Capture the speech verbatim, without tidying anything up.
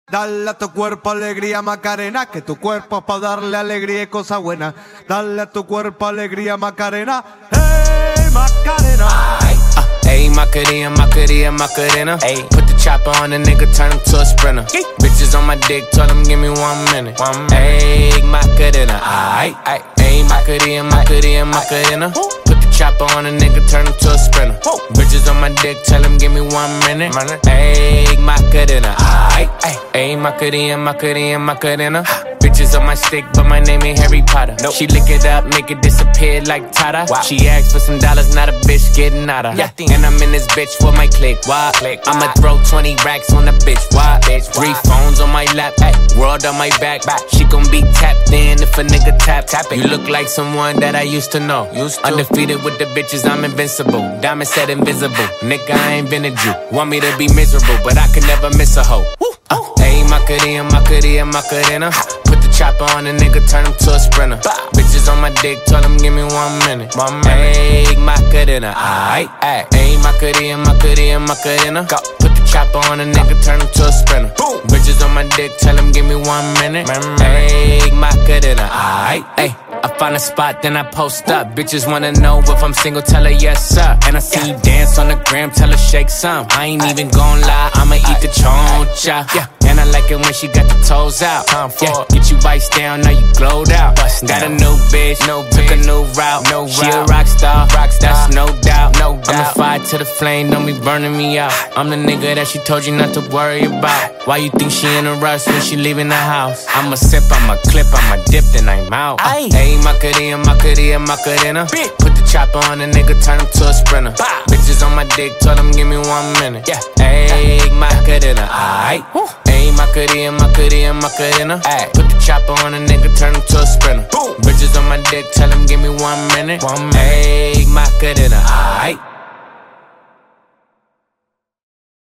Dale a tu cuerpo alegría Macarena, que tu cuerpo es pa' darle alegría y cosas buenas. Dale a tu cuerpo alegría Macarena, hey Macarena. Uh, hey Macarena, Macarena, Macarena. Hey, put the chopper on the nigga, turn him to a sprinter. Hey. Bitches on my dick, tell him give me one minute. One minute. Hey Macarena, aight, aight. Hey Macarena, Macarena, Macarena. Put the chopper on a nigga, turn him to a sprinter. Whoa. Bitches on my dick, tell him give me one minute. Hey Macarena, aight, aight. Hey Macarena, Macarena, Macarena. Bitches on my stick, but my name ain't Harry Potter. Nope. She lick it up, make it disappear like Tata. Wow. She asked for some dollars, not a bitch getting out of. Yeah. And I'm in this bitch for my click. Why? Click. I'ma throw twenty racks on the bitch. Why? Bitch. Three phones on my lap, ay. World on my back. back. She gon' be tapped in if a nigga tap. tap it. You look like someone that I used to know. Used to. Undefeated with the bitches, I'm invincible. Diamond said invisible. Nigga, I ain't been a Jew. Want me to be miserable, but I can never miss a hoe. Uh, hey, Macarena, Macarena, Macarena. Put the chopper on a nigga, turn him to a sprinter. Bitches on my dick, tell him give me one minute. One minute. Hey, Macarena, aight, aight. Hey, Macarena, Macarena, Macarena. Go. Put the chopper on a nigga, turn him to a sprinter. Boom. Bitches on my dick, tell him give me one minute. Hey, Macarena, aight, aight. I find a spot, then I post up. Bitches wanna know if I'm single, tell her yes, sir. And I see you dance on the gram, tell her shake some. I ain't even gon' lie, I'ma eat the choncha. Yeah. And I like it when she got the toes out. Time for yeah. Get you iced down, now you glowed out. Bust got down. A new bitch, no took bitch. A new route. No she route. A rock star, rock star. That's no doubt. No doubt. I'm the fire to the flame, don't be burning me out. I'm the nigga that she told you not to worry about. Why you think she in a rush when she leaving the house? I'ma sip, I'ma clip, I'ma dip, then I'm out. Uh, hey, Macarena, Macarena, Macarena. Put the chopper on a nigga, turn him to a sprinter. Bah. Bitches on my dick, tell him give me one minute. Yeah. Hey, Macarena, aight. Hey, Macarena, Macarena, Macarena. Ay. Put the chopper on a nigga, turn him to a sprinter. Boom. Bitches on my dick, tell him give me one minute. One minute. Hey, Macarena, aight.